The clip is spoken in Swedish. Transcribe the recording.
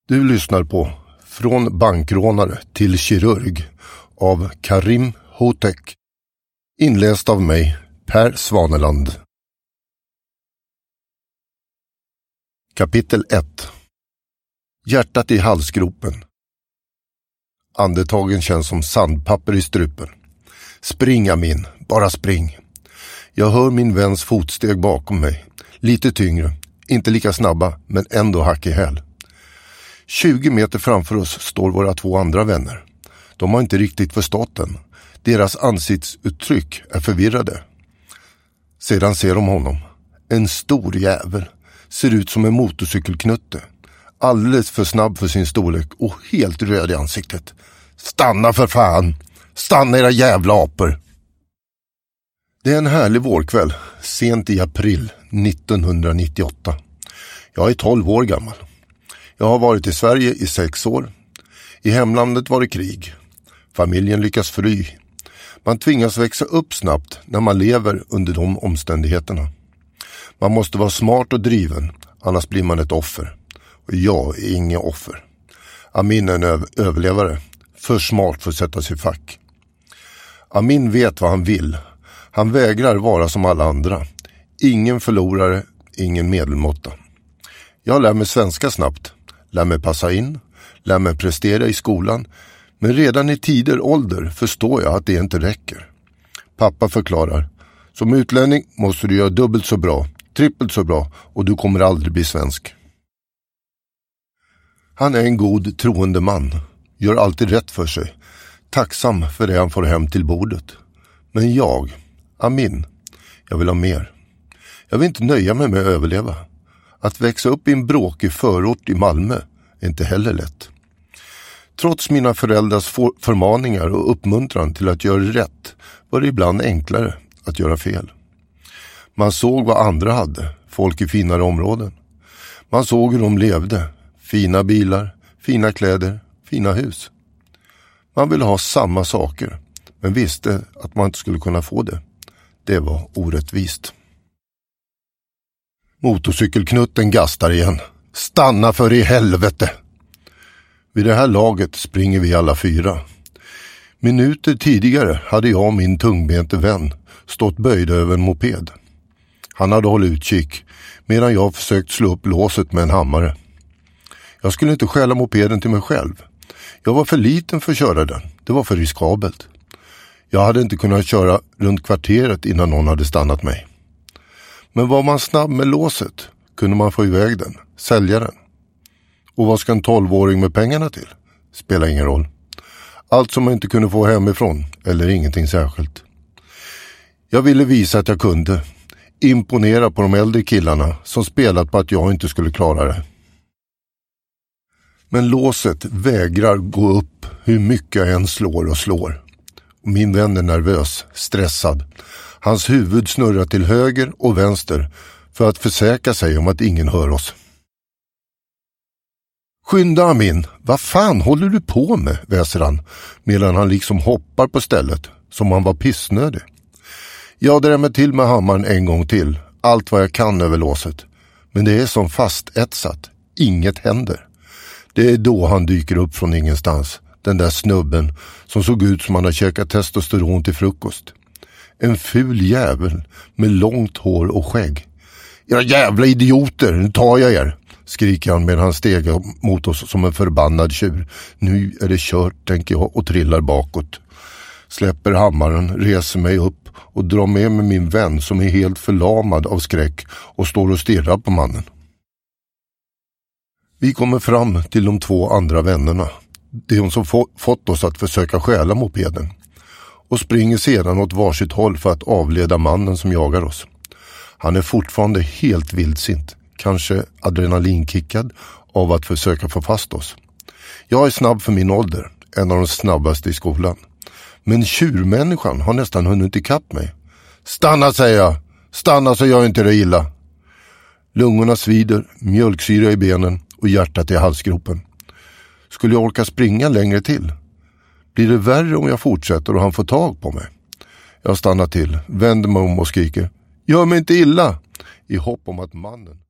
Du lyssnar på Från bankrånare till kirurg av Karim Hotek. Inläst av mig, Per Svaneland. Kapitel 1. Hjärtat i halsgropen. Andetagen känns som sandpapper i strupen. Spring, Amin, bara spring. Jag hör min väns fotsteg bakom mig. Lite tyngre, inte lika snabba, men ändå hack i häl. 20 meter framför oss står våra två andra vänner. De har inte riktigt förstått den. Deras ansiktsuttryck är förvirrade. Sedan ser de honom. En stor jävel. Ser ut som en motorcykelknutte. Alldeles för snabb för sin storlek och helt röd i ansiktet. Stanna för fan! Stanna era jävla apor! Det är en härlig vårkväll, sent i april 1998. Jag är 12 år gammal. Jag har varit i Sverige i 6 år. I hemlandet var det krig. Familjen lyckas fly. Man tvingas växa upp snabbt när man lever under de omständigheterna. Man måste vara smart och driven, annars blir man ett offer. Och jag är inget offer. Amin är en överlevare. För smart för att sätta sig i fack. Amin vet vad han vill. Han vägrar vara som alla andra. Ingen förlorare, ingen medelmåtta. Jag lär mig svenska snabbt. Lär mig passa in. Lär mig prestera i skolan. Men redan i tidig ålder förstår jag att det inte räcker. Pappa förklarar. Som utlänning måste du göra dubbelt så bra, trippelt så bra och du kommer aldrig bli svensk. Han är en god, troende man. Gör alltid rätt för sig. Tacksam för det han får hem till bordet. Men jag, Amin, jag vill ha mer. Jag vill inte nöja mig med att överleva. Att växa upp i en bråkig förort i Malmö är inte heller lätt. Trots mina föräldrars förmaningar och uppmuntran till att göra rätt var det ibland enklare att göra fel. Man såg vad andra hade, folk i finare områden. Man såg hur de levde, fina bilar, fina kläder, fina hus. Man ville ha samma saker, men visste att man inte skulle kunna få det. Det var orättvist. Motorcykelknutten gastar igen. Stanna för i helvete! Vid det här laget springer vi alla 4. Minuter tidigare hade jag och min tungbente vän stått böjda över en moped. Han hade hållit utkik medan jag försökt slå upp låset med en hammare. Jag skulle inte stjäla mopeden till mig själv. Jag var för liten för att köra den. Det var för riskabelt. Jag hade inte kunnat köra runt kvarteret innan någon hade stannat mig. Men var man snabb med låset kunde man få iväg den, sälja den. Och vad ska en 12-åring med pengarna till? Spelar ingen roll. Allt som man inte kunde få hemifrån, eller ingenting särskilt. Jag ville visa att jag kunde. Imponera på de äldre killarna som spelat på att jag inte skulle klara det. Men låset vägrar gå upp hur mycket jag än slår och slår. Och min vän är nervös, stressad. Hans huvud snurrar till höger och vänster för att försäkra sig om att ingen hör oss. Skynda, Amin, vad fan håller du på med, väser han, medan han liksom hoppar på stället, som han var pissnödig. Jag drämmer till med hammaren en gång till, allt vad jag kan över låset. Men det är som fastetsat, inget händer. Det är då han dyker upp från ingenstans, den där snubben som såg ut som han hade käkat testosteron till frukost. En ful jävel med långt hår och skägg. Era jävla idioter, nu tar jag er, skriker han medan han stegar mot oss som en förbannad tjur. Nu är det kört, tänker jag, och trillar bakåt. Släpper hammaren, reser mig upp och drar med mig min vän som är helt förlamad av skräck och står och stirrar på mannen. Vi kommer fram till de 2 andra vännerna. Det är hon som fått oss att försöka stjäla mopeden. Och springer sedan åt varsitt håll för att avleda mannen som jagar oss. Han är fortfarande helt vildsint, kanske adrenalinkickad av att försöka få fast oss. Jag är snabb för min ålder, en av de snabbaste i skolan. Men tjurmänniskan har nästan hunnit ikapp mig. Stanna, säger jag! Stanna så gör inte det illa! Lungorna svider, mjölksyra i benen och hjärtat i halsgropen. Skulle jag orka springa längre till? Blir det värre om jag fortsätter och han får tag på mig? Jag stannar till, vänder mig om och skriker. Gör mig inte illa! I hopp om att mannen